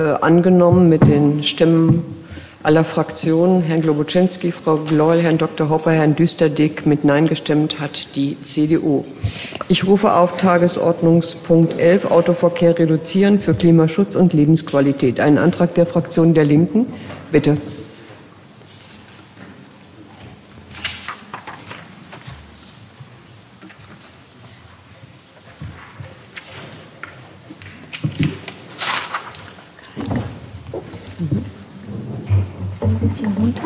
Angenommen mit den Stimmen aller Fraktionen. Herrn Globoczynski, Frau Gloll, Herrn Dr. Hopper, Herrn Düsterdick. Mit Nein gestimmt hat die CDU. Ich rufe auf Tagesordnungspunkt 11, Autoverkehr reduzieren für Klimaschutz und Lebensqualität. Ein Antrag der Fraktion der Linken. Bitte. Ein bisschen runter.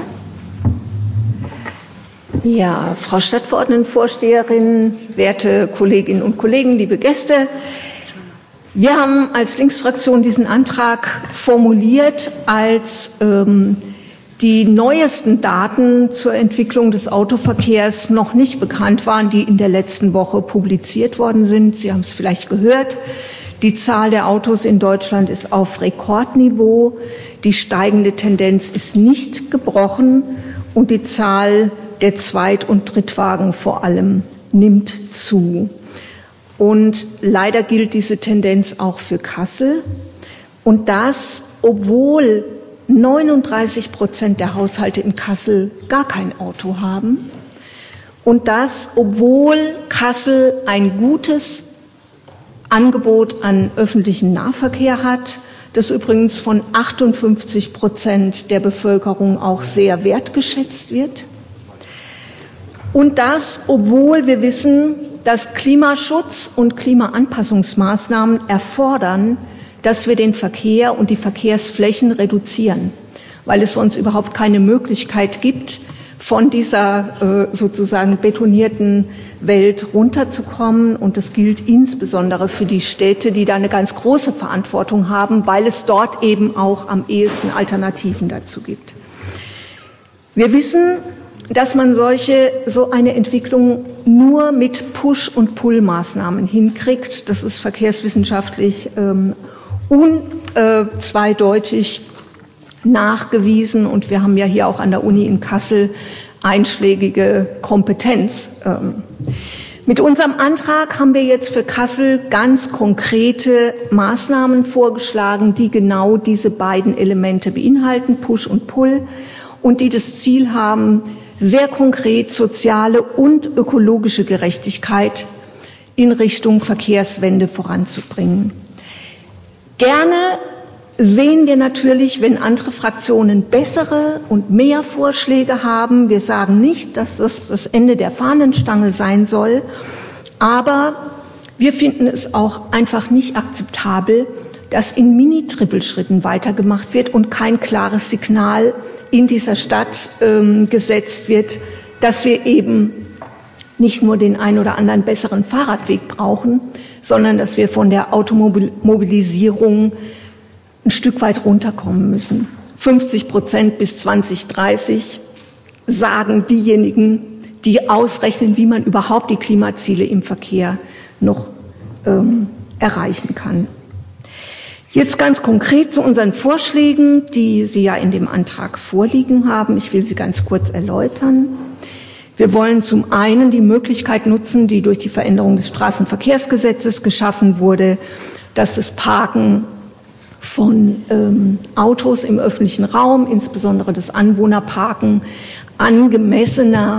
Ja, Frau Stadtverordnetenvorsteherin, werte Kolleginnen und Kollegen, liebe Gäste. Wir haben als Linksfraktion diesen Antrag formuliert, als die neuesten Daten zur Entwicklung des Autoverkehrs noch nicht bekannt waren, die in der letzten Woche publiziert worden sind. Sie haben es vielleicht gehört. Die Zahl der Autos in Deutschland ist auf Rekordniveau. Die steigende Tendenz ist nicht gebrochen und die Zahl der Zweit- und Drittwagen vor allem nimmt zu. Und leider gilt diese Tendenz auch für Kassel. Und das, obwohl 39% der Haushalte in Kassel gar kein Auto haben. Und das, obwohl Kassel ein gutes Angebot an öffentlichem Nahverkehr hat, das übrigens von 58% der Bevölkerung auch sehr wertgeschätzt wird. Und das, obwohl wir wissen, dass Klimaschutz und Klimaanpassungsmaßnahmen erfordern, dass wir den Verkehr und die Verkehrsflächen reduzieren, weil es sonst überhaupt keine Möglichkeit gibt, von dieser sozusagen betonierten Welt runterzukommen. Und das gilt insbesondere für die Städte, die da eine ganz große Verantwortung haben, weil es dort eben auch am ehesten Alternativen dazu gibt. Wir wissen, dass man so eine Entwicklung nur mit Push- und Pull-Maßnahmen hinkriegt. Das ist verkehrswissenschaftlich unzweideutig nachgewiesen. Und wir haben ja hier auch an der Uni in Kassel einschlägige Kompetenz. Mit unserem Antrag haben wir jetzt für Kassel ganz konkrete Maßnahmen vorgeschlagen, die genau diese beiden Elemente beinhalten, Push und Pull, und die das Ziel haben, sehr konkret soziale und ökologische Gerechtigkeit in Richtung Verkehrswende voranzubringen. Gerne sehen wir natürlich, wenn andere Fraktionen bessere und mehr Vorschläge haben. Wir sagen nicht, dass das das Ende der Fahnenstange sein soll, aber wir finden es auch einfach nicht akzeptabel, dass in Mini-Trippelschritten weitergemacht wird und kein klares Signal in dieser Stadt gesetzt wird, dass wir eben nicht nur den ein oder anderen besseren Fahrradweg brauchen, sondern dass wir von der Automobilisierung ein Stück weit runterkommen müssen. 50% bis 2030 sagen diejenigen, die ausrechnen, wie man überhaupt die Klimaziele im Verkehr noch erreichen kann. Jetzt ganz konkret zu unseren Vorschlägen, die Sie ja in dem Antrag vorliegen haben. Ich will sie ganz kurz erläutern. Wir wollen zum einen die Möglichkeit nutzen, die durch die Veränderung des Straßenverkehrsgesetzes geschaffen wurde, dass das Parken von Autos im öffentlichen Raum, insbesondere das Anwohnerparken, angemessener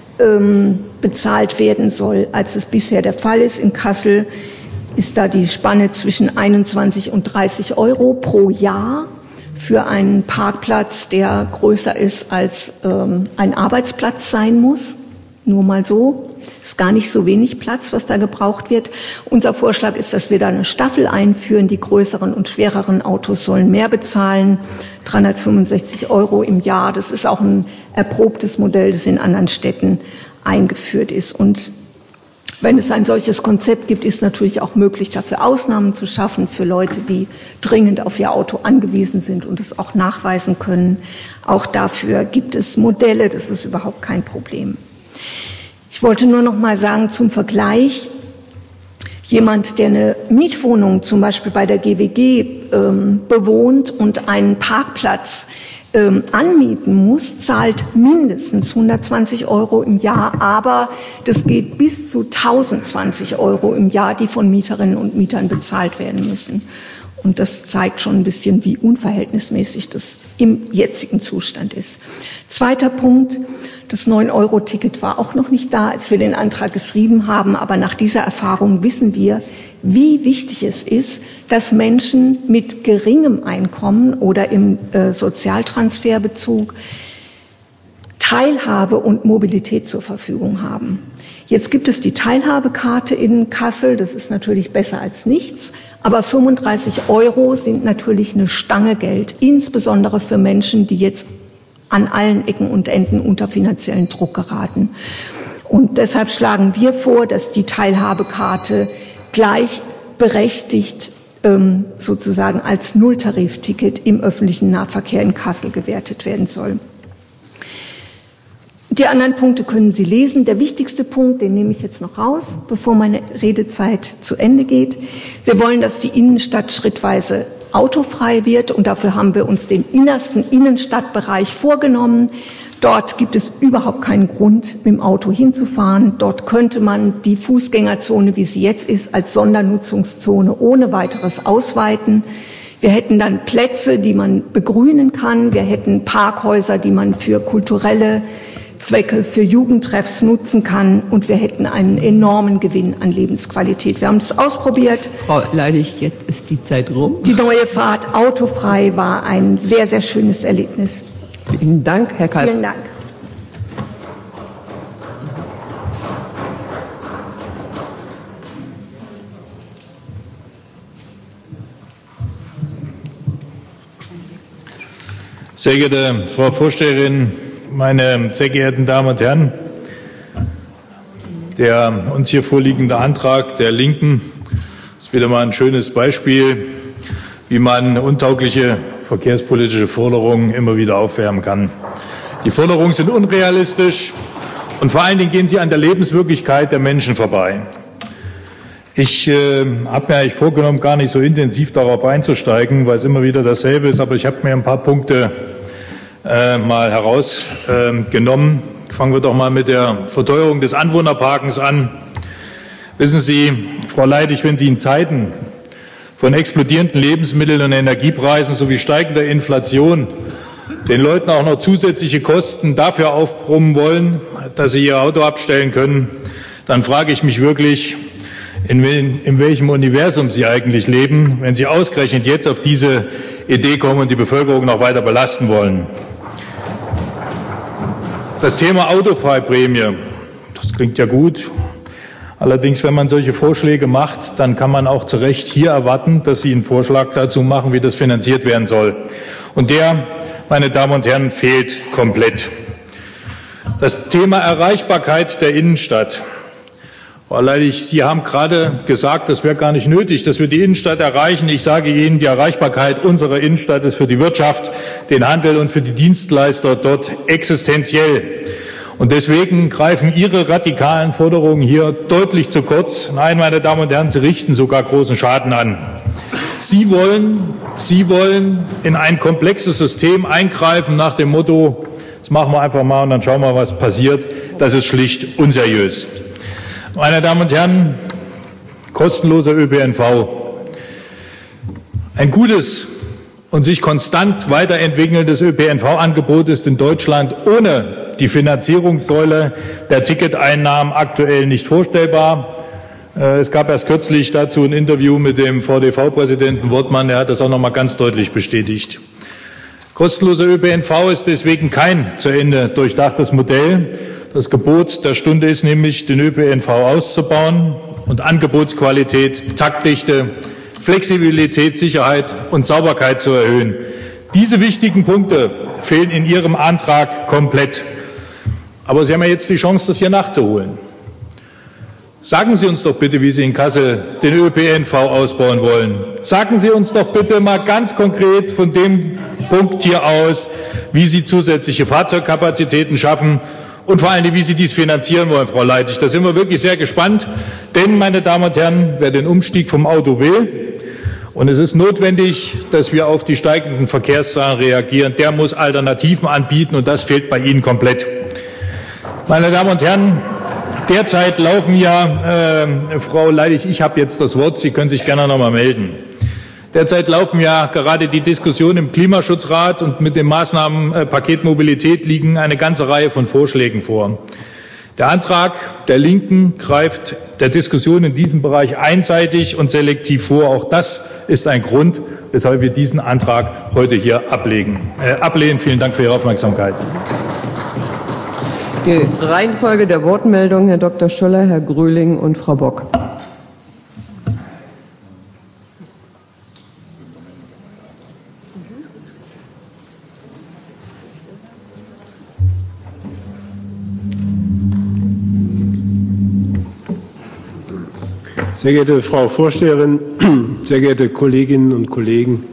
bezahlt werden soll, als es bisher der Fall ist. In Kassel ist da die Spanne zwischen 21 und 30 Euro pro Jahr für einen Parkplatz, der größer ist, als ein Arbeitsplatz sein muss. Nur mal so. Ist gar nicht so wenig Platz, was da gebraucht wird. Unser Vorschlag ist, dass wir da eine Staffel einführen. Die größeren und schwereren Autos sollen mehr bezahlen. 365 Euro im Jahr. Das ist auch ein erprobtes Modell, das in anderen Städten eingeführt ist. Und wenn es ein solches Konzept gibt, ist natürlich auch möglich, dafür Ausnahmen zu schaffen für Leute, die dringend auf ihr Auto angewiesen sind und es auch nachweisen können. Auch dafür gibt es Modelle. Das ist überhaupt kein Problem. Ich wollte nur noch mal sagen, zum Vergleich, jemand, der eine Mietwohnung zum Beispiel bei der GWG bewohnt und einen Parkplatz anmieten muss, zahlt mindestens 120 Euro im Jahr, aber das geht bis zu 1020 Euro im Jahr, die von Mieterinnen und Mietern bezahlt werden müssen. Und das zeigt schon ein bisschen, wie unverhältnismäßig das im jetzigen Zustand ist. Zweiter Punkt, das 9-Euro-Ticket war auch noch nicht da, als wir den Antrag geschrieben haben. Aber nach dieser Erfahrung wissen wir, wie wichtig es ist, dass Menschen mit geringem Einkommen oder im Sozialtransferbezug Teilhabe und Mobilität zur Verfügung haben. Jetzt gibt es die Teilhabekarte in Kassel, das ist natürlich besser als nichts, aber 35 € sind natürlich eine Stange Geld, insbesondere für Menschen, die jetzt an allen Ecken und Enden unter finanziellen Druck geraten. Und deshalb schlagen wir vor, dass die Teilhabekarte gleichberechtigt sozusagen als Nulltarifticket im öffentlichen Nahverkehr in Kassel gewertet werden soll. Die anderen Punkte können Sie lesen. Der wichtigste Punkt, den nehme ich jetzt noch raus, bevor meine Redezeit zu Ende geht. Wir wollen, dass die Innenstadt schrittweise autofrei wird, und dafür haben wir uns den innersten Innenstadtbereich vorgenommen. Dort gibt es überhaupt keinen Grund, mit dem Auto hinzufahren. Dort könnte man die Fußgängerzone, wie sie jetzt ist, als Sondernutzungszone ohne weiteres ausweiten. Wir hätten dann Plätze, die man begrünen kann. Wir hätten Parkhäuser, die man für kulturelle Zwecke, für Jugendtreffs nutzen kann, und wir hätten einen enormen Gewinn an Lebensqualität. Wir haben das ausprobiert. Frau Leidig, jetzt ist die Zeit rum. Die neue Fahrt autofrei war ein sehr, sehr schönes Erlebnis. Vielen Dank, Herr Kalb. Vielen Dank. Sehr geehrte Frau Vorsteherin, meine sehr geehrten Damen und Herren, der uns hier vorliegende Antrag der Linken ist wieder mal ein schönes Beispiel, wie man untaugliche verkehrspolitische Forderungen immer wieder aufwärmen kann. Die Forderungen sind unrealistisch und vor allen Dingen gehen sie an der Lebenswirklichkeit der Menschen vorbei. Ich habe mir eigentlich vorgenommen, gar nicht so intensiv darauf einzusteigen, weil es immer wieder dasselbe ist, aber ich habe mir ein paar Punkte mal herausgenommen. Fangen wir doch mal mit der Verteuerung des Anwohnerparkens an. Wissen Sie, Frau Leidig, wenn Sie in Zeiten von explodierenden Lebensmittel- und Energiepreisen sowie steigender Inflation den Leuten auch noch zusätzliche Kosten dafür aufbrummen wollen, dass sie ihr Auto abstellen können, dann frage ich mich wirklich, in welchem Universum Sie eigentlich leben, wenn Sie ausgerechnet jetzt auf diese Idee kommen und die Bevölkerung noch weiter belasten wollen. Das Thema Autofreiprämie, das klingt ja gut. Allerdings, wenn man solche Vorschläge macht, dann kann man auch zu Recht hier erwarten, dass Sie einen Vorschlag dazu machen, wie das finanziert werden soll. Und der, meine Damen und Herren, fehlt komplett. Das Thema Erreichbarkeit der Innenstadt. Frau Leidig, Sie haben gerade gesagt, das wäre gar nicht nötig, dass wir die Innenstadt erreichen. Ich sage Ihnen, die Erreichbarkeit unserer Innenstadt ist für die Wirtschaft, den Handel und für die Dienstleister dort existenziell. Und deswegen greifen Ihre radikalen Forderungen hier deutlich zu kurz. Nein, meine Damen und Herren, sie richten sogar großen Schaden an. Sie wollen in ein komplexes System eingreifen nach dem Motto, das machen wir einfach mal und dann schauen wir, was passiert. Das ist schlicht unseriös. Meine Damen und Herren, kostenloser ÖPNV. Ein gutes und sich konstant weiterentwickelndes ÖPNV-Angebot ist in Deutschland ohne die Finanzierungssäule der Ticketeinnahmen aktuell nicht vorstellbar. Es gab erst kürzlich dazu ein Interview mit dem VDV-Präsidenten Wortmann, der hat das auch noch mal ganz deutlich bestätigt. Kostenloser ÖPNV ist deswegen kein zu Ende durchdachtes Modell. Das Gebot der Stunde ist nämlich, den ÖPNV auszubauen und Angebotsqualität, Taktdichte, Flexibilität, Sicherheit und Sauberkeit zu erhöhen. Diese wichtigen Punkte fehlen in Ihrem Antrag komplett. Aber Sie haben ja jetzt die Chance, das hier nachzuholen. Sagen Sie uns doch bitte, wie Sie in Kassel den ÖPNV ausbauen wollen. Sagen Sie uns doch bitte mal ganz konkret von dem Punkt hier aus, wie Sie zusätzliche Fahrzeugkapazitäten schaffen und vor allem, wie Sie dies finanzieren wollen, Frau Leidig. Da sind wir wirklich sehr gespannt. Denn, meine Damen und Herren, wer den Umstieg vom Auto will, und es ist notwendig, dass wir auf die steigenden Verkehrszahlen reagieren, der muss Alternativen anbieten, und das fehlt bei Ihnen komplett. Meine Damen und Herren, derzeit laufen ja, Frau Leidig, ich habe jetzt das Wort, Sie können sich gerne noch mal melden. Derzeit laufen ja gerade die Diskussionen im Klimaschutzrat und mit dem Maßnahmenpaket Mobilität liegen eine ganze Reihe von Vorschlägen vor. Der Antrag der Linken greift der Diskussion in diesem Bereich einseitig und selektiv vor. Auch das ist ein Grund, weshalb wir diesen Antrag heute hier ablehnen. Vielen Dank für Ihre Aufmerksamkeit. Die Reihenfolge der Wortmeldungen, Herr Dr. Scholler, Herr Gröling und Frau Bock. Sehr geehrte Frau Vorsteherin, sehr geehrte Kolleginnen und Kollegen!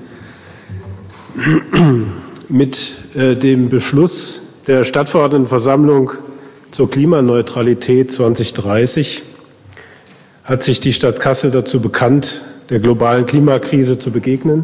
Mit dem Beschluss der Stadtverordnetenversammlung zur Klimaneutralität 2030 hat sich die Stadt Kassel dazu bekannt, der globalen Klimakrise zu begegnen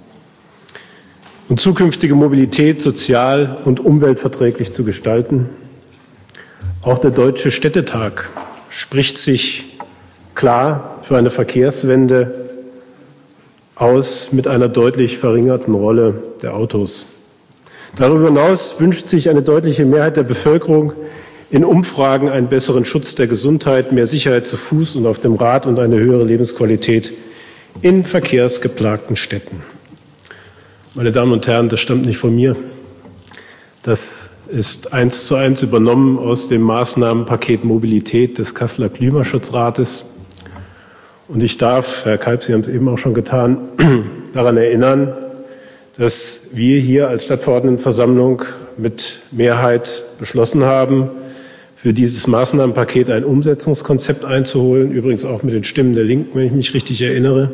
und zukünftige Mobilität sozial und umweltverträglich zu gestalten. Auch der Deutsche Städtetag spricht sich klar für eine Verkehrswende aus mit einer deutlich verringerten Rolle der Autos. Darüber hinaus wünscht sich eine deutliche Mehrheit der Bevölkerung in Umfragen einen besseren Schutz der Gesundheit, mehr Sicherheit zu Fuß und auf dem Rad und eine höhere Lebensqualität in verkehrsgeplagten Städten. Meine Damen und Herren, das stammt nicht von mir. Das ist 1:1 übernommen aus dem Maßnahmenpaket Mobilität des Kasseler Klimaschutzrates. Und ich darf, Herr Kalb, Sie haben es eben auch schon getan, daran erinnern, dass wir hier als Stadtverordnetenversammlung mit Mehrheit beschlossen haben, für dieses Maßnahmenpaket ein Umsetzungskonzept einzuholen, übrigens auch mit den Stimmen der Linken, wenn ich mich richtig erinnere.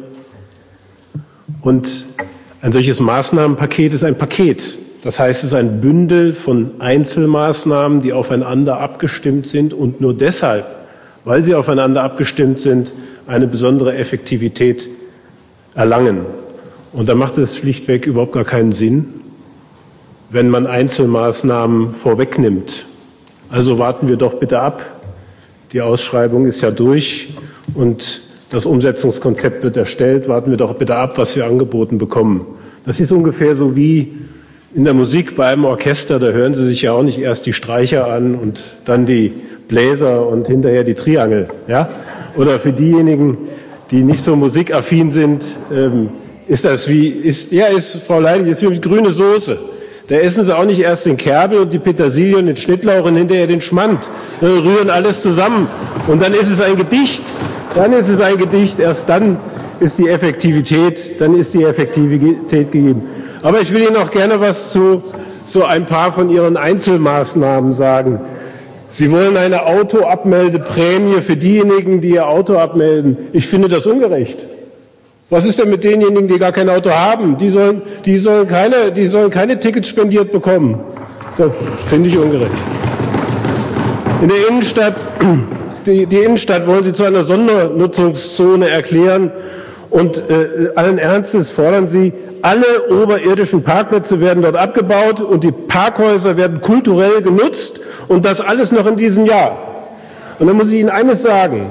Und ein solches Maßnahmenpaket ist ein Paket. Das heißt, es ist ein Bündel von Einzelmaßnahmen, die aufeinander abgestimmt sind und nur deshalb, weil sie aufeinander abgestimmt sind, eine besondere Effektivität erlangen. Und da macht es schlichtweg überhaupt gar keinen Sinn, wenn man Einzelmaßnahmen vorwegnimmt. Also warten wir doch bitte ab. Die Ausschreibung ist ja durch und das Umsetzungskonzept wird erstellt. Warten wir doch bitte ab, was wir angeboten bekommen. Das ist ungefähr so wie in der Musik bei einem Orchester. Da hören Sie sich ja auch nicht erst die Streicher an und dann die Bläser und hinterher die Triangel. Ja? Oder für diejenigen, die nicht so musikaffin sind, ist Frau Leidig, ist wie grüne Soße. Da essen Sie auch nicht erst den Kerbel und die Petersilie und den Schnittlauch und hinterher den Schmand. Rühren alles zusammen. Und dann ist es ein Gedicht. Erst dann ist die Effektivität gegeben. Aber ich will Ihnen auch gerne was zu ein paar von Ihren Einzelmaßnahmen sagen. Sie wollen eine Autoabmeldeprämie für diejenigen, die ihr Auto abmelden. Ich finde das ungerecht. Was ist denn mit denjenigen, die gar kein Auto haben? Die sollen keine Tickets spendiert bekommen. Das finde ich ungerecht. In der Innenstadt, die Innenstadt wollen Sie zu einer Sondernutzungszone erklären und allen Ernstes fordern Sie, alle oberirdischen Parkplätze werden dort abgebaut und die Parkhäuser werden kulturell genutzt und das alles noch in diesem Jahr. Und dann muss ich Ihnen eines sagen.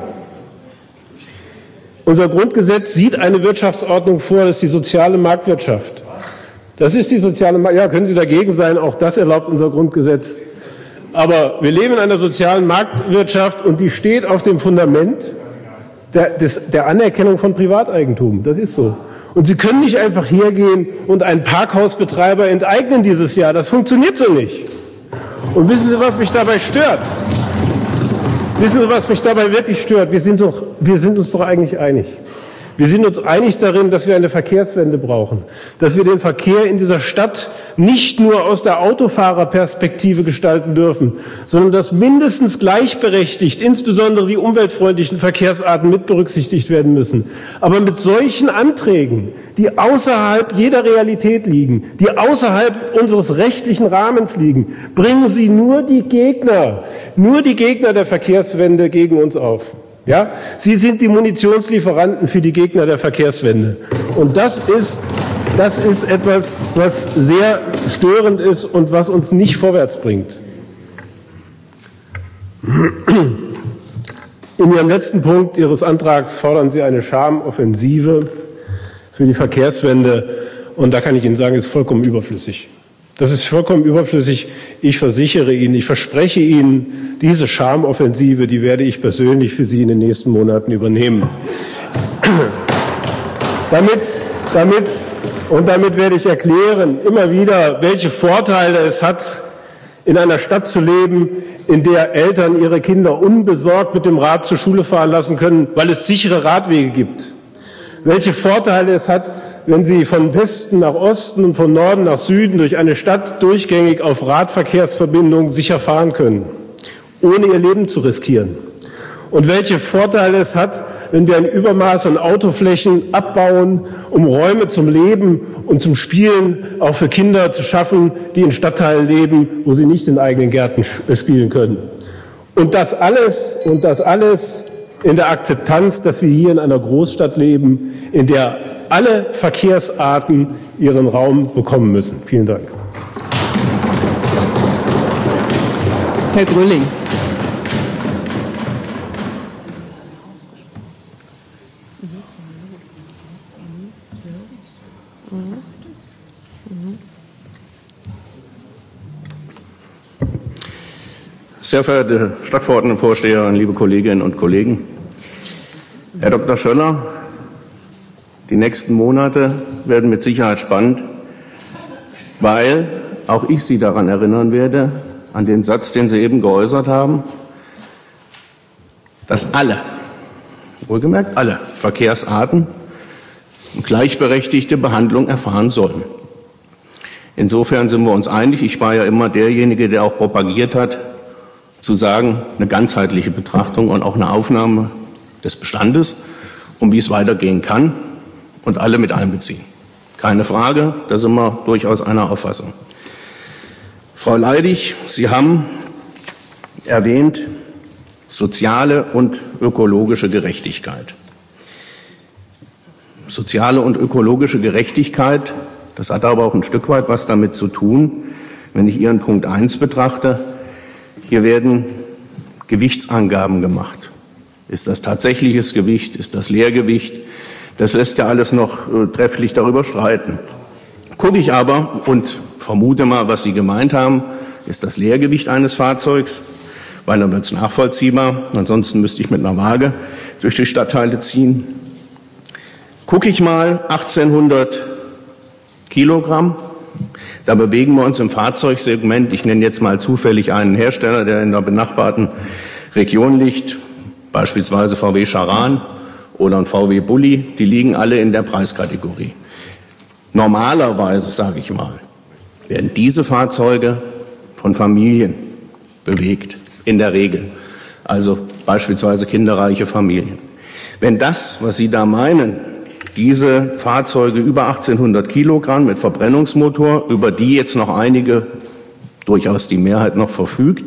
Unser Grundgesetz sieht eine Wirtschaftsordnung vor, das ist die soziale Marktwirtschaft. Das ist die soziale Marktwirtschaft. Ja, können Sie dagegen sein, auch das erlaubt unser Grundgesetz. Aber wir leben in einer sozialen Marktwirtschaft und die steht auf dem Fundament der Anerkennung von Privateigentum. Das ist so. Und Sie können nicht einfach hergehen und einen Parkhausbetreiber enteignen dieses Jahr. Das funktioniert so nicht. Und wissen Sie, was mich dabei stört? Wissen Sie, was mich dabei wirklich stört? Wir sind uns doch eigentlich einig. Wir sind uns einig darin, dass wir eine Verkehrswende brauchen, dass wir den Verkehr in dieser Stadt nicht nur aus der Autofahrerperspektive gestalten dürfen, sondern dass mindestens gleichberechtigt, insbesondere die umweltfreundlichen Verkehrsarten mit berücksichtigt werden müssen. Aber mit solchen Anträgen, die außerhalb jeder Realität liegen, die außerhalb unseres rechtlichen Rahmens liegen, bringen Sie nur die Gegner der Verkehrswende gegen uns auf. Ja, Sie sind die Munitionslieferanten für die Gegner der Verkehrswende. Und das ist etwas, was sehr störend ist und was uns nicht vorwärts bringt. In Ihrem letzten Punkt Ihres Antrags fordern Sie eine Schamoffensive für für die Verkehrswende. Und da kann ich Ihnen sagen, ist vollkommen überflüssig. Das ist vollkommen überflüssig. Ich versichere Ihnen, ich verspreche Ihnen, diese Charmoffensive, die werde ich persönlich für Sie in den nächsten Monaten übernehmen. Damit werde ich erklären, immer wieder, welche Vorteile es hat, in einer Stadt zu leben, in der Eltern ihre Kinder unbesorgt mit dem Rad zur Schule fahren lassen können, weil es sichere Radwege gibt. Welche Vorteile es hat, wenn Sie von Westen nach Osten und von Norden nach Süden durch eine Stadt durchgängig auf Radverkehrsverbindungen sicher fahren können, ohne ihr Leben zu riskieren. Und welche Vorteile es hat, wenn wir ein Übermaß an Autoflächen abbauen, um Räume zum Leben und zum Spielen auch für Kinder zu schaffen, die in Stadtteilen leben, wo sie nicht in eigenen Gärten spielen können. Und das alles in der Akzeptanz, dass wir hier in einer Großstadt leben, in der alle Verkehrsarten ihren Raum bekommen müssen. Vielen Dank. Herr Gröling. Sehr verehrte Stadtverordnetenvorsteherin, liebe Kolleginnen und Kollegen, Herr Dr. Schöller, die nächsten Monate werden mit Sicherheit spannend, weil auch ich Sie daran erinnern werde, an den Satz, den Sie eben geäußert haben, dass alle, wohlgemerkt alle Verkehrsarten gleichberechtigte Behandlung erfahren sollen. Insofern sind wir uns einig. Ich war ja immer derjenige, der auch propagiert hat, zu sagen, eine ganzheitliche Betrachtung und auch eine Aufnahme des Bestandes, um wie es weitergehen kann und alle mit einbeziehen. Keine Frage, da sind wir durchaus einer Auffassung. Frau Leidig, Sie haben erwähnt, soziale und ökologische Gerechtigkeit. Soziale und ökologische Gerechtigkeit, das hat aber auch ein Stück weit was damit zu tun, wenn ich Ihren Punkt 1 betrachte. Hier werden Gewichtsangaben gemacht. Ist das tatsächliches Gewicht? Ist das Leergewicht? Das lässt ja alles noch trefflich darüber streiten. Gucke ich aber und vermute mal, was Sie gemeint haben, ist das Leergewicht eines Fahrzeugs, weil dann wird es nachvollziehbar. Ansonsten müsste ich mit einer Waage durch die Stadtteile ziehen. Gucke ich mal 1800 Kilogramm. Da bewegen wir uns im Fahrzeugsegment. Ich nenne jetzt mal zufällig einen Hersteller, der in der benachbarten Region liegt, beispielsweise VW Charan oder ein VW Bulli. Die liegen alle in der Preiskategorie. Normalerweise, sage ich mal, werden diese Fahrzeuge von Familien bewegt, in der Regel. Also beispielsweise kinderreiche Familien. Wenn das, was Sie da meinen, diese Fahrzeuge über 1800 Kilogramm mit Verbrennungsmotor, über die jetzt noch einige, durchaus die Mehrheit noch verfügt,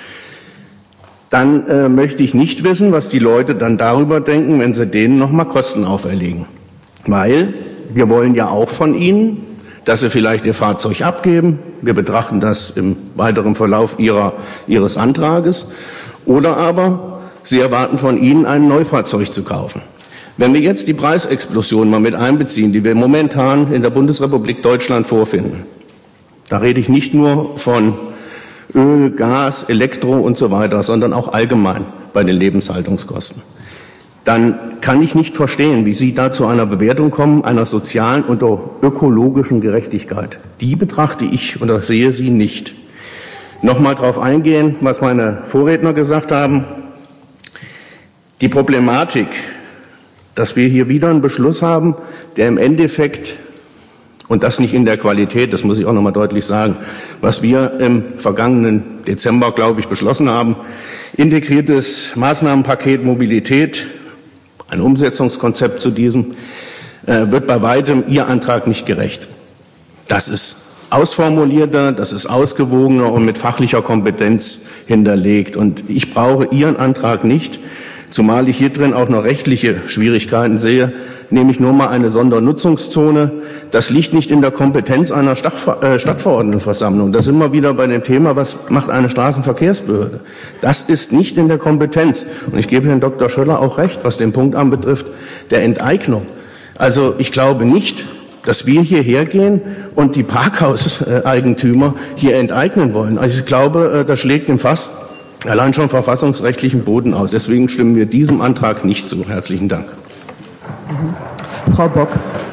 dann möchte ich nicht wissen, was die Leute dann darüber denken, wenn sie denen noch mal Kosten auferlegen. Weil wir wollen ja auch von ihnen, dass sie vielleicht ihr Fahrzeug abgeben. Wir betrachten das im weiteren Verlauf ihres Antrages. Oder aber sie erwarten von ihnen, ein Neufahrzeug zu kaufen. Wenn wir jetzt die Preisexplosion mal mit einbeziehen, die wir momentan in der Bundesrepublik Deutschland vorfinden, da rede ich nicht nur von Öl, Gas, Elektro und so weiter, sondern auch allgemein bei den Lebenshaltungskosten, dann kann ich nicht verstehen, wie Sie da zu einer Bewertung kommen, einer sozialen und ökologischen Gerechtigkeit. Die betrachte ich oder sehe sie nicht. Nochmal darauf eingehen, was meine Vorredner gesagt haben. Die Problematik, dass wir hier wieder einen Beschluss haben, der im Endeffekt, und das nicht in der Qualität, das muss ich auch noch mal deutlich sagen, was wir im vergangenen Dezember, glaube ich, beschlossen haben, integriertes Maßnahmenpaket Mobilität, ein Umsetzungskonzept zu diesem, wird bei weitem Ihr Antrag nicht gerecht. Das ist ausformulierter, das ist ausgewogener und mit fachlicher Kompetenz hinterlegt. Und ich brauche Ihren Antrag nicht, zumal ich hier drin auch noch rechtliche Schwierigkeiten sehe, nämlich nur mal eine Sondernutzungszone. Das liegt nicht in der Kompetenz einer Stadtverordnetenversammlung. Da sind wir wieder bei dem Thema, was macht eine Straßenverkehrsbehörde? Das ist nicht in der Kompetenz. Und ich gebe Herrn Dr. Schöller auch recht, was den Punkt anbetrifft, der Enteignung. Also ich glaube nicht, dass wir hierher gehen und die Parkhauseigentümer hier enteignen wollen. Also ich glaube, das schlägt im Fass allein schon verfassungsrechtlichen Boden aus. Deswegen stimmen wir diesem Antrag nicht zu. Herzlichen Dank. Frau Bock.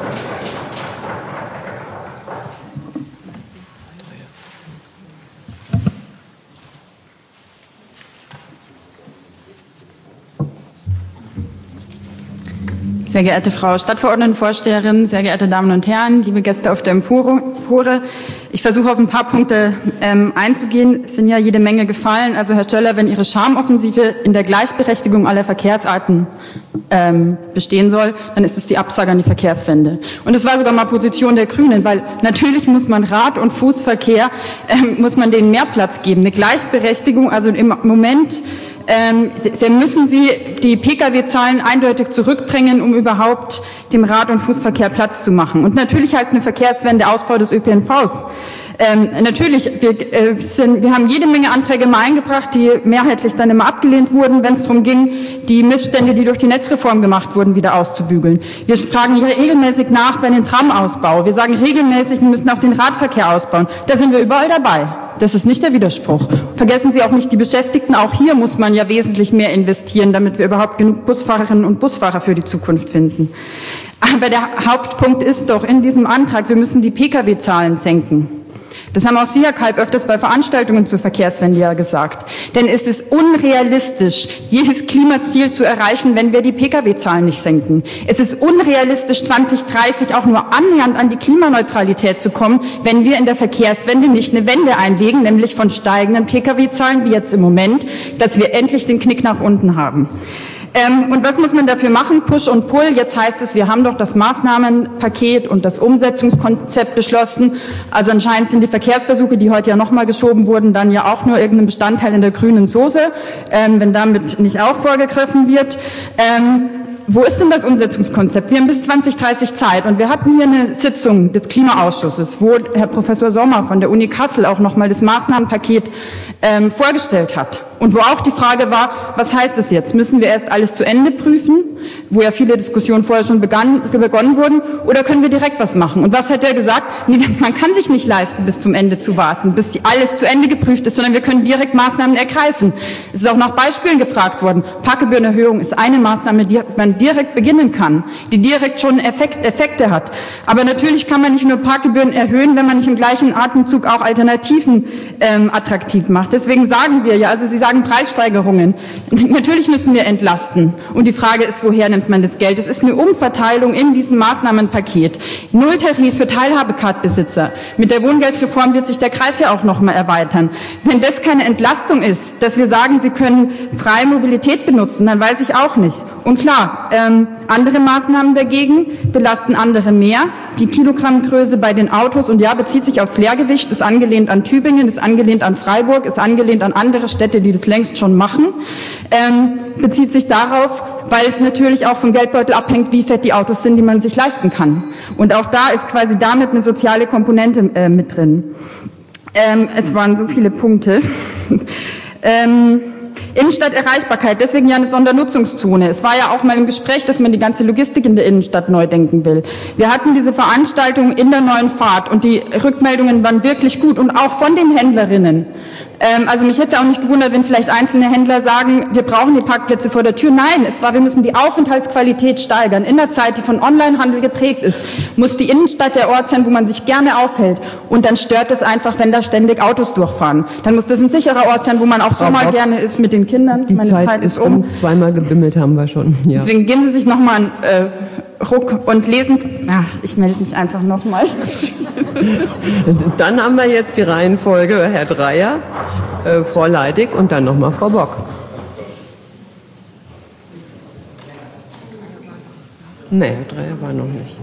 Sehr geehrte Frau Stadtverordnetenvorsteherin, sehr geehrte Damen und Herren, liebe Gäste auf der Empore. Ich versuche auf ein paar Punkte einzugehen. Es sind ja jede Menge gefallen. Also Herr Stöller, wenn Ihre Charmeoffensive in der Gleichberechtigung aller Verkehrsarten bestehen soll, dann ist es die Absage an die Verkehrswende. Und es war sogar mal Position der Grünen, weil natürlich muss man Rad- und Fußverkehr, muss man denen mehr Platz geben. Eine Gleichberechtigung, also im Moment müssen Sie die Pkw-Zahlen eindeutig zurückdrängen, um überhaupt dem Rad- und Fußverkehr Platz zu machen. Und natürlich heißt eine Verkehrswende Ausbau des ÖPNVs. Natürlich, wir haben jede Menge Anträge mal eingebracht, die mehrheitlich dann immer abgelehnt wurden, wenn es darum ging, die Missstände, die durch die Netzreform gemacht wurden, wieder auszubügeln. Wir fragen hier regelmäßig nach bei den Tramausbau. Wir sagen regelmäßig, wir müssen auch den Radverkehr ausbauen. Da sind wir überall dabei. Das ist nicht der Widerspruch. Vergessen Sie auch nicht die Beschäftigten. Auch hier muss man ja wesentlich mehr investieren, damit wir überhaupt genug Busfahrerinnen und Busfahrer für die Zukunft finden. Aber der Hauptpunkt ist doch in diesem Antrag, wir müssen die Pkw-Zahlen senken. Das haben auch Sie, Herr Kalb, öfters bei Veranstaltungen zur Verkehrswende ja gesagt. Denn es ist unrealistisch, jedes Klimaziel zu erreichen, wenn wir die Pkw-Zahlen nicht senken. Es ist unrealistisch, 2030 auch nur annähernd an die Klimaneutralität zu kommen, wenn wir in der Verkehrswende nicht eine Wende einlegen, nämlich von steigenden Pkw-Zahlen, wie jetzt im Moment, dass wir endlich den Knick nach unten haben. Und was muss man dafür machen? Push und Pull. Jetzt heißt es, wir haben doch das Maßnahmenpaket und das Umsetzungskonzept beschlossen. Also anscheinend sind die Verkehrsversuche, die heute ja nochmal geschoben wurden, dann ja auch nur irgendein Bestandteil in der grünen Soße, wenn damit nicht auch vorgegriffen wird. Wo ist denn das Umsetzungskonzept? Wir haben bis 2030 Zeit und wir hatten hier eine Sitzung des Klimaausschusses, wo Herr Professor Sommer von der Uni Kassel auch nochmal das Maßnahmenpaket vorgestellt hat. Und wo auch die Frage war, was heißt es jetzt? Müssen wir erst alles zu Ende prüfen, wo ja viele Diskussionen vorher schon begonnen wurden, oder können wir direkt was machen? Und was hat er gesagt? Nee, man kann sich nicht leisten, bis zum Ende zu warten, bis alles zu Ende geprüft ist, sondern wir können direkt Maßnahmen ergreifen. Es ist auch nach Beispielen gefragt worden. Parkgebührenerhöhung ist eine Maßnahme, die man direkt beginnen kann, die direkt schon Effekte hat. Aber natürlich kann man nicht nur Parkgebühren erhöhen, wenn man nicht im gleichen Atemzug auch Alternativen attraktiv macht. Deswegen sagen wir ja, also Sie sagen Preissteigerungen. Natürlich müssen wir entlasten. Und die Frage ist, woher nimmt man das Geld? Es ist eine Umverteilung in diesem Maßnahmenpaket. Nulltarif für Teilhabekartbesitzer. Mit der Wohngeldreform wird sich der Kreis ja auch noch mal erweitern. Wenn das keine Entlastung ist, dass wir sagen, Sie können freie Mobilität benutzen, dann weiß ich auch nicht. Und klar, andere Maßnahmen dagegen belasten andere mehr. Die Kilogrammgröße bei den Autos, und ja, bezieht sich aufs Leergewicht, ist angelehnt an Tübingen, ist angelehnt an Freiburg, ist angelehnt an andere Städte, die das längst schon machen, bezieht sich darauf, weil es natürlich auch vom Geldbeutel abhängt, wie fett die Autos sind, die man sich leisten kann. Und auch da ist quasi damit eine soziale Komponente mit drin. Es waren so viele Punkte. Innenstadterreichbarkeit, deswegen ja eine Sondernutzungszone. Es war ja auch mal im Gespräch, dass man die ganze Logistik in der Innenstadt neu denken will. Wir hatten diese Veranstaltung in der neuen Fahrt und die Rückmeldungen waren wirklich gut und auch von den Händlerinnen. Also mich hätte es auch nicht gewundert, wenn vielleicht einzelne Händler sagen, wir brauchen die Parkplätze vor der Tür. Nein, es war, wir müssen die Aufenthaltsqualität steigern. In der Zeit, die von Onlinehandel geprägt ist, muss die Innenstadt der Ort sein, wo man sich gerne aufhält. Und dann stört es einfach, wenn da ständig Autos durchfahren. Dann muss das ein sicherer Ort sein, wo man auch so mal gerne ist mit den Kindern. Die Zeit ist um. Zweimal gebimmelt haben wir schon. Ja. Deswegen geben Sie sich nochmal einen Ruck und lesen. Ach, ich melde mich einfach nochmal. Dann haben wir jetzt die Reihenfolge Herr Dreyer, Frau Leidig und dann nochmal Frau Bock. Nee, Herr Dreyer war noch nicht.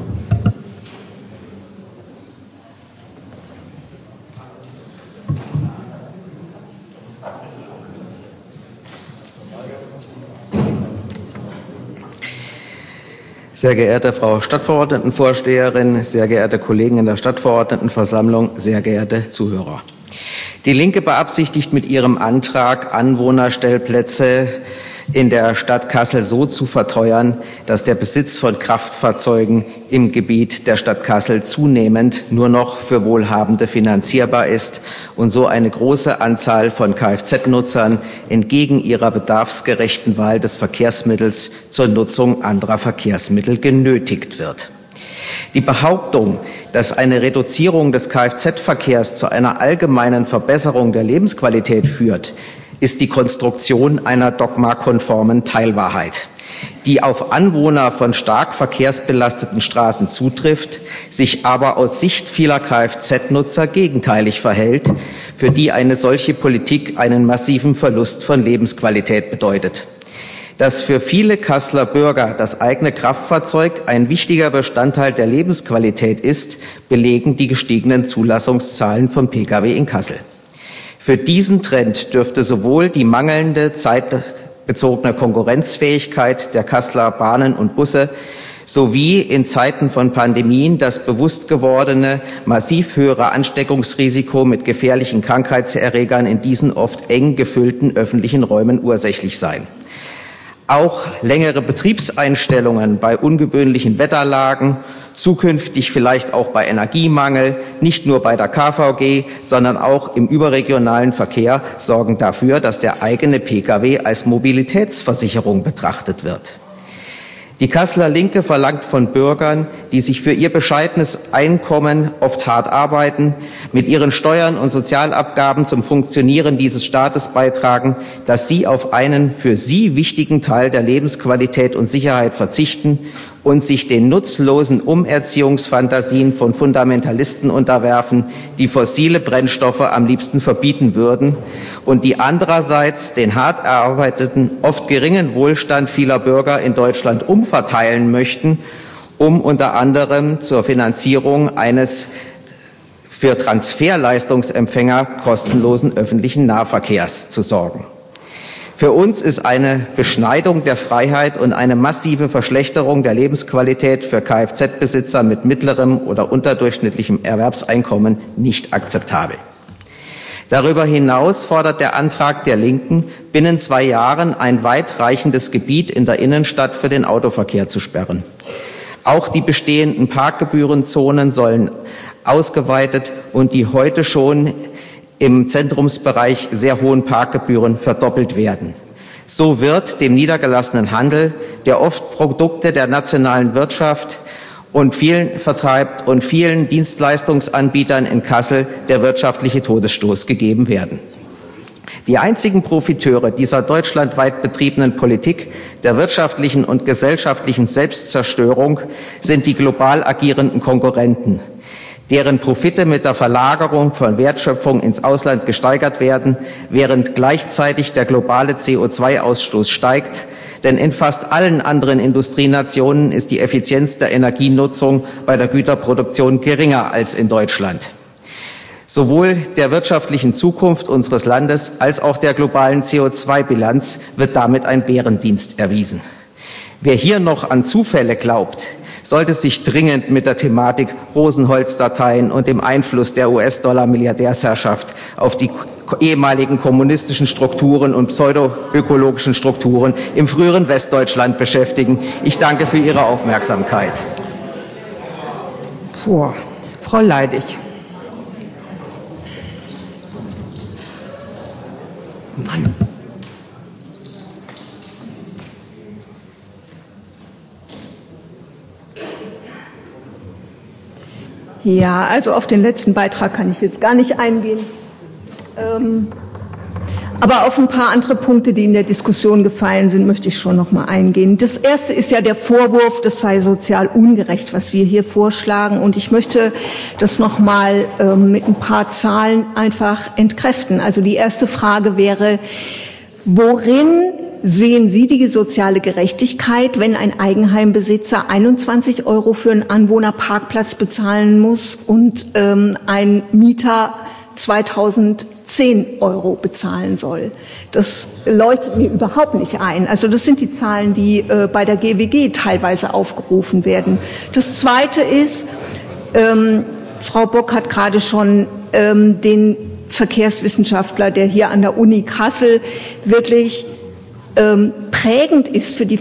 Sehr geehrte Frau Stadtverordnetenvorsteherin, sehr geehrte Kollegen in der Stadtverordnetenversammlung, sehr geehrte Zuhörer. Die Linke beabsichtigt mit ihrem Antrag, Anwohnerstellplätze in der Stadt Kassel so zu verteuern, dass der Besitz von Kraftfahrzeugen im Gebiet der Stadt Kassel zunehmend nur noch für Wohlhabende finanzierbar ist und so eine große Anzahl von Kfz-Nutzern entgegen ihrer bedarfsgerechten Wahl des Verkehrsmittels zur Nutzung anderer Verkehrsmittel genötigt wird. Die Behauptung, dass eine Reduzierung des Kfz-Verkehrs zu einer allgemeinen Verbesserung der Lebensqualität führt, ist die Konstruktion einer dogmakonformen Teilwahrheit, die auf Anwohner von stark verkehrsbelasteten Straßen zutrifft, sich aber aus Sicht vieler Kfz-Nutzer gegenteilig verhält, für die eine solche Politik einen massiven Verlust von Lebensqualität bedeutet. Dass für viele Kasseler Bürger das eigene Kraftfahrzeug ein wichtiger Bestandteil der Lebensqualität ist, belegen die gestiegenen Zulassungszahlen von Pkw in Kassel. Für diesen Trend dürfte sowohl die mangelnde zeitbezogene Konkurrenzfähigkeit der Kasseler Bahnen und Busse sowie in Zeiten von Pandemien das bewusst gewordene, massiv höhere Ansteckungsrisiko mit gefährlichen Krankheitserregern in diesen oft eng gefüllten öffentlichen Räumen ursächlich sein. Auch längere Betriebseinstellungen bei ungewöhnlichen Wetterlagen, zukünftig vielleicht auch bei Energiemangel, nicht nur bei der KVG, sondern auch im überregionalen Verkehr sorgen dafür, dass der eigene Pkw als Mobilitätsversicherung betrachtet wird. Die Kasseler Linke verlangt von Bürgern, die sich für ihr bescheidenes Einkommen oft hart arbeiten, mit ihren Steuern und Sozialabgaben zum Funktionieren dieses Staates beitragen, dass sie auf einen für sie wichtigen Teil der Lebensqualität und Sicherheit verzichten und sich den nutzlosen Umerziehungsfantasien von Fundamentalisten unterwerfen, die fossile Brennstoffe am liebsten verbieten würden und die andererseits den hart erarbeiteten, oft geringen Wohlstand vieler Bürger in Deutschland umverteilen möchten, um unter anderem zur Finanzierung eines für Transferleistungsempfänger kostenlosen öffentlichen Nahverkehrs zu sorgen. Für uns ist eine Beschneidung der Freiheit und eine massive Verschlechterung der Lebensqualität für Kfz-Besitzer mit mittlerem oder unterdurchschnittlichem Erwerbseinkommen nicht akzeptabel. Darüber hinaus fordert der Antrag der Linken, binnen 2 Jahren ein weitreichendes Gebiet in der Innenstadt für den Autoverkehr zu sperren. Auch die bestehenden Parkgebührenzonen sollen ausgeweitet und die heute schon im Zentrumsbereich sehr hohen Parkgebühren verdoppelt werden. So wird dem niedergelassenen Handel, der oft Produkte der nationalen Wirtschaft und vielen vertreibt und vielen Dienstleistungsanbietern in Kassel der wirtschaftliche Todesstoß gegeben werden. Die einzigen Profiteure dieser deutschlandweit betriebenen Politik der wirtschaftlichen und gesellschaftlichen Selbstzerstörung sind die global agierenden Konkurrenten, deren Profite mit der Verlagerung von Wertschöpfung ins Ausland gesteigert werden, während gleichzeitig der globale CO2-Ausstoß steigt. Denn in fast allen anderen Industrienationen ist die Effizienz der Energienutzung bei der Güterproduktion geringer als in Deutschland. Sowohl der wirtschaftlichen Zukunft unseres Landes als auch der globalen CO2-Bilanz wird damit ein Bärendienst erwiesen. Wer hier noch an Zufälle glaubt, sollte sich dringend mit der Thematik Rosenholz-Dateien und dem Einfluss der US-Dollar-Milliardärsherrschaft auf die ehemaligen kommunistischen Strukturen und pseudoökologischen Strukturen im früheren Westdeutschland beschäftigen. Ich danke für Ihre Aufmerksamkeit. Frau Leidig. Mann. Ja, also auf den letzten Beitrag kann ich jetzt gar nicht eingehen. Aber auf ein paar andere Punkte, die in der Diskussion gefallen sind, möchte ich schon noch mal eingehen. Das erste ist ja der Vorwurf, das sei sozial ungerecht, was wir hier vorschlagen. Und ich möchte das noch mal mit ein paar Zahlen einfach entkräften. Also die erste Frage wäre, worin sehen Sie die soziale Gerechtigkeit, wenn ein Eigenheimbesitzer 21 € für einen Anwohnerparkplatz bezahlen muss und ein Mieter 2010 € bezahlen soll? Das leuchtet mir überhaupt nicht ein. Also das sind die Zahlen, die bei der GWG teilweise aufgerufen werden. Das Zweite ist, Frau Bock hat gerade schon den Verkehrswissenschaftler, der hier an der Uni Kassel wirklich prägend ist für die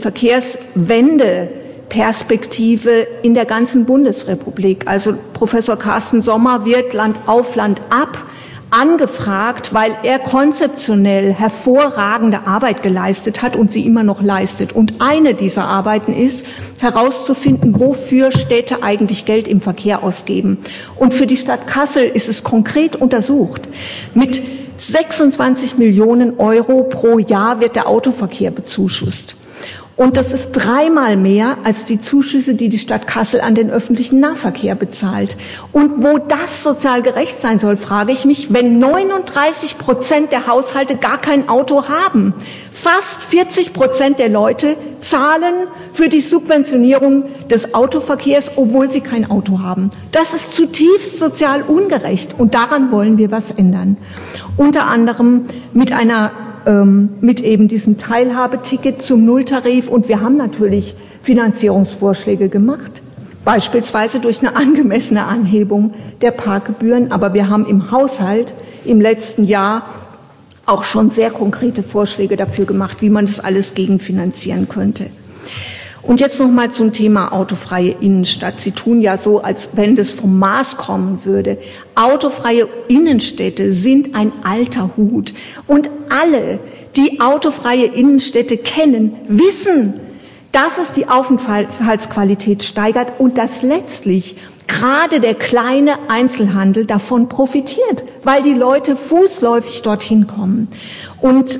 Verkehrswendeperspektive in der ganzen Bundesrepublik. Also Professor Carsten Sommer wird Land auf Land ab angefragt, weil er konzeptionell hervorragende Arbeit geleistet hat und sie immer noch leistet. Und eine dieser Arbeiten ist, herauszufinden, wofür Städte eigentlich Geld im Verkehr ausgeben. Und für die Stadt Kassel ist es konkret untersucht. Mit 26 Millionen Euro pro Jahr wird der Autoverkehr bezuschusst. Und das ist 3-mal mehr als die Zuschüsse, die die Stadt Kassel an den öffentlichen Nahverkehr bezahlt. Und wo das sozial gerecht sein soll, frage ich mich, wenn 39% der Haushalte gar kein Auto haben. Fast 40% der Leute zahlen für die Subventionierung des Autoverkehrs, obwohl sie kein Auto haben. Das ist zutiefst sozial ungerecht und daran wollen wir was ändern. Unter anderem mit eben diesem Teilhabeticket zum Nulltarif, und wir haben natürlich Finanzierungsvorschläge gemacht, beispielsweise durch eine angemessene Anhebung der Parkgebühren, aber wir haben im Haushalt im letzten Jahr auch schon sehr konkrete Vorschläge dafür gemacht, wie man das alles gegenfinanzieren könnte. Und jetzt noch mal zum Thema autofreie Innenstadt. Sie tun ja so, als wenn das vom Mars kommen würde. Autofreie Innenstädte sind ein alter Hut. Und alle, die autofreie Innenstädte kennen, wissen, dass es die Aufenthaltsqualität steigert und dass letztlich gerade der kleine Einzelhandel davon profitiert, weil die Leute fußläufig dorthin kommen. Und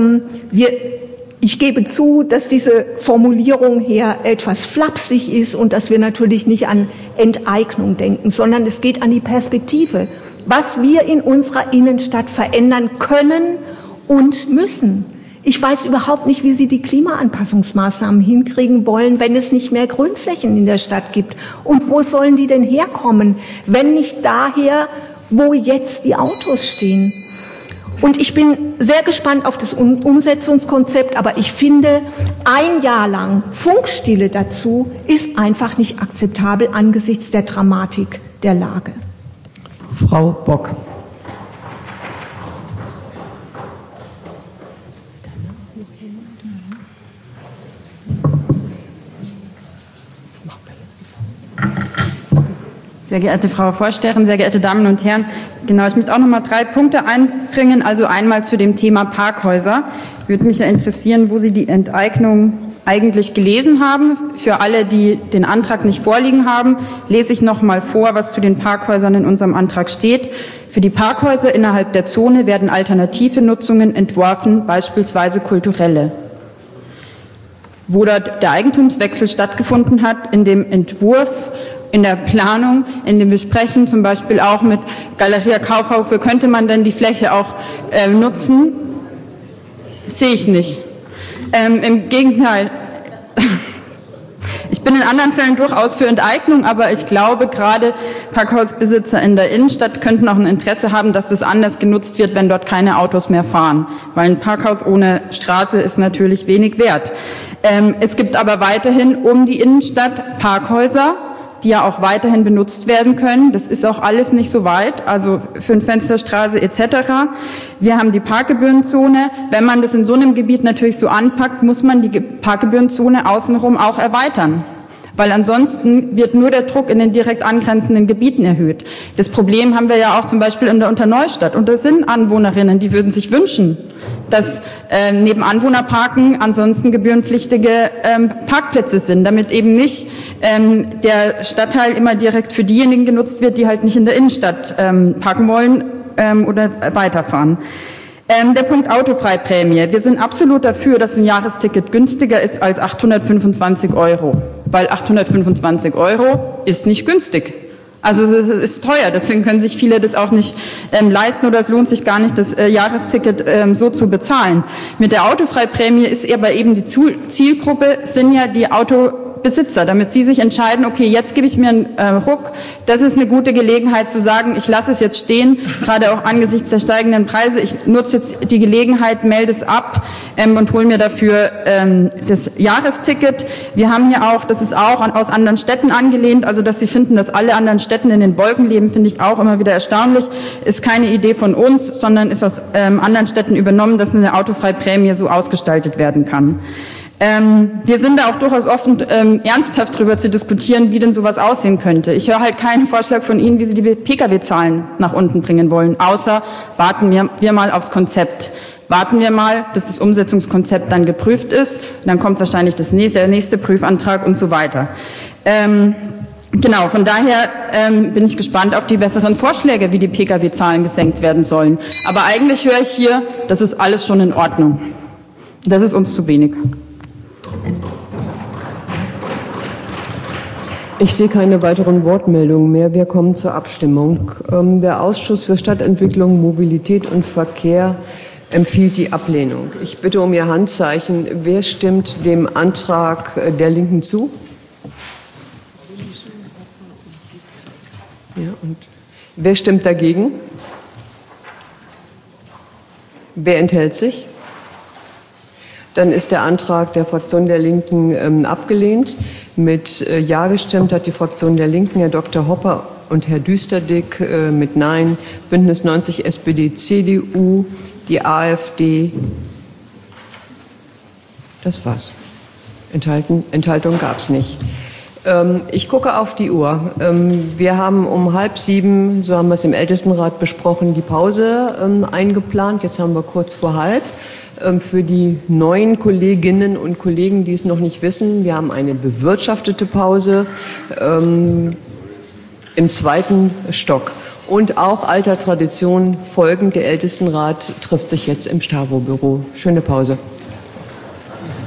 ich gebe zu, dass diese Formulierung hier etwas flapsig ist und dass wir natürlich nicht an Enteignung denken, sondern es geht an die Perspektive, was wir in unserer Innenstadt verändern können und müssen. Ich weiß überhaupt nicht, wie Sie die Klimaanpassungsmaßnahmen hinkriegen wollen, wenn es nicht mehr Grünflächen in der Stadt gibt. Und wo sollen die denn herkommen, wenn nicht daher, wo jetzt die Autos stehen? Und ich bin sehr gespannt auf das Umsetzungskonzept, aber ich finde, 1 Jahr lang Funkstille dazu ist einfach nicht akzeptabel angesichts der Dramatik der Lage. Frau Bock. Sehr geehrte Frau Vorsteherin, sehr geehrte Damen und Herren, genau, ich möchte auch noch mal 3 Punkte einbringen. Also einmal zu dem Thema Parkhäuser. Würde mich ja interessieren, wo Sie die Enteignung eigentlich gelesen haben. Für alle, die den Antrag nicht vorliegen haben, lese ich noch mal vor, was zu den Parkhäusern in unserem Antrag steht. Für die Parkhäuser innerhalb der Zone werden alternative Nutzungen entworfen, beispielsweise kulturelle. Wo dort der Eigentumswechsel stattgefunden hat, in dem Entwurf, in der Planung, in dem Besprechen, zum Beispiel auch mit Galeria Kaufhof, wofür könnte man denn die Fläche auch nutzen? Sehe ich nicht. Im Gegenteil. Ich bin in anderen Fällen durchaus für Enteignung, aber ich glaube, gerade Parkhausbesitzer in der Innenstadt könnten auch ein Interesse haben, dass das anders genutzt wird, wenn dort keine Autos mehr fahren. Weil ein Parkhaus ohne Straße ist natürlich wenig wert. Es gibt aber weiterhin um die Innenstadt Parkhäuser, die ja auch weiterhin benutzt werden können. Das ist auch alles nicht so weit, also Fünf-Fenster-Straße etc. Wir haben die Parkgebührenzone. Wenn man das in so einem Gebiet natürlich so anpackt, muss man die Parkgebührenzone außenrum auch erweitern. Weil ansonsten wird nur der Druck in den direkt angrenzenden Gebieten erhöht. Das Problem haben wir ja auch zum Beispiel in der Unterneustadt. Und das sind Anwohnerinnen, die würden sich wünschen, dass neben Anwohnerparken ansonsten gebührenpflichtige Parkplätze sind, damit eben nicht der Stadtteil immer direkt für diejenigen genutzt wird, die halt nicht in der Innenstadt parken wollen oder weiterfahren. Der Punkt Autofreiprämie. Wir sind absolut dafür, dass ein Jahresticket günstiger ist als 825 €, weil 825 € ist nicht günstig. Also es ist teuer, deswegen können sich viele das auch nicht leisten oder es lohnt sich gar nicht, das Jahresticket so zu bezahlen. Mit der Autofreiprämie ist aber eben die Zielgruppe sind ja die Autobesitzer, damit sie sich entscheiden, okay, jetzt gebe ich mir einen Ruck. Das ist eine gute Gelegenheit zu sagen, ich lasse es jetzt stehen, gerade auch angesichts der steigenden Preise. Ich nutze jetzt die Gelegenheit, melde es ab und hole mir dafür das Jahresticket. Wir haben hier auch, das ist auch aus anderen Städten angelehnt, also dass Sie finden, dass alle anderen Städten in den Wolken leben, finde ich auch immer wieder erstaunlich. Ist keine Idee von uns, sondern ist aus anderen Städten übernommen, dass eine Autofreiprämie so ausgestaltet werden kann. Wir sind da auch durchaus offen, ernsthaft darüber zu diskutieren, wie denn sowas aussehen könnte. Ich höre halt keinen Vorschlag von Ihnen, wie Sie die Pkw-Zahlen nach unten bringen wollen, außer warten wir mal aufs Konzept. Warten wir mal, bis das Umsetzungskonzept dann geprüft ist. Dann kommt wahrscheinlich der nächste Prüfantrag und so weiter. Genau, von daher bin ich gespannt auf die besseren Vorschläge, wie die Pkw-Zahlen gesenkt werden sollen. Aber eigentlich höre ich hier, das ist alles schon in Ordnung. Das ist uns zu wenig. Ich sehe keine weiteren Wortmeldungen mehr. Wir kommen zur Abstimmung. Der Ausschuss für Stadtentwicklung, Mobilität und Verkehr empfiehlt die Ablehnung. Ich bitte um Ihr Handzeichen. Wer stimmt dem Antrag der Linken zu? Ja, und wer stimmt dagegen? Wer enthält sich? Dann ist der Antrag der Fraktion der Linken abgelehnt. Mit Ja gestimmt hat die Fraktion der Linken Herr Dr. Hopper und Herr Düsterdick, mit Nein Bündnis 90 SPD CDU, die AfD. Das war's. Enthaltung gab es nicht. Ich gucke auf die Uhr. Wir haben um 6:30, so haben wir es im Ältestenrat besprochen, die Pause eingeplant. Jetzt haben wir kurz vor 6:30. Für die neuen Kolleginnen und Kollegen, die es noch nicht wissen, wir haben eine bewirtschaftete Pause im 2. Stock. Und auch alter Tradition folgend, der Ältestenrat trifft sich jetzt im Stavo-Büro. Schöne Pause.